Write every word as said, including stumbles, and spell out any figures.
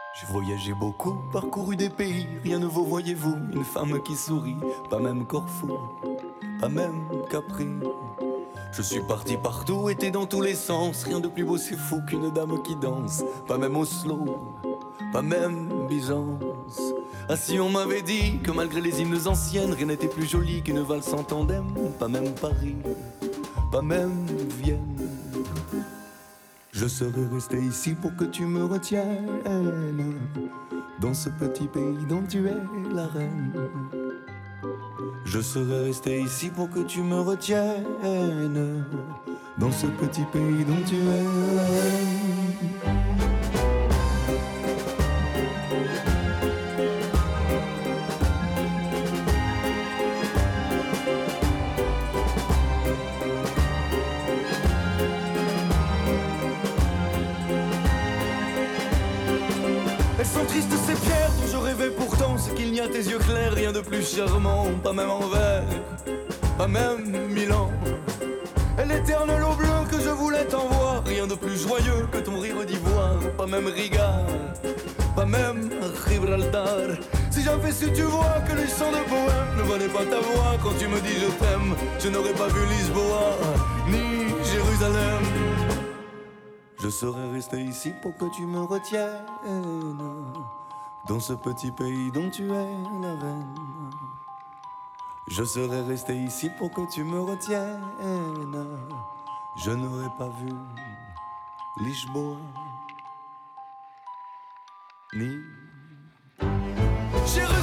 J'ai voyagé beaucoup, parcouru des pays, rien ne vaut, voyez-vous, une femme qui sourit, pas même Corfou, pas même Capri. Je suis parti partout, été dans tous les sens, rien de plus beau c'est fou qu'une dame qui danse, pas même Oslo, pas même Byzance. Ah si on m'avait dit que malgré les hymnes anciennes, rien n'était plus joli qu'une valse en tandem, pas même Paris, pas même Vienne. Je serais resté ici pour que tu me retiennes, dans ce petit pays dont tu es la reine. Je serais resté ici pour que tu me retiennes, dans ce petit pays dont tu es la reine. Elles sont tristes ces pierres dont je rêvais pourtant, c'est qu'il n'y a tes yeux clairs, rien de plus charmant, pas même Anvers, pas même Milan. Et l'éternel eau bleue que je voulais t'envoie, rien de plus joyeux que ton rire d'ivoire, pas même Riga, pas même Gibraltar. Si j'avais su, tu vois que les chants de poème ne valaient pas ta voix quand tu me dis je t'aime, je n'aurais pas vu Lisboa, ni Jérusalem. Je serais resté ici pour que tu me retiennes, dans ce petit pays dont tu es la reine. Je serais resté ici pour que tu me retiennes, je n'aurais pas vu Lisboa, ni Jérusalem.